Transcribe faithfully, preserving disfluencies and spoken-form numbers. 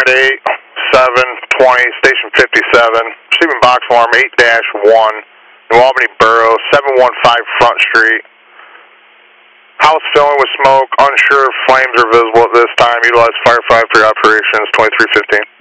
eight, seven, twenty, station fifty-seven, receiving box alarm eight dash one, New Albany Borough, seven one five Front Street. House filling with smoke, unsure if flames are visible at this time. Utilize firefighter for your operations, twenty-three fifteen.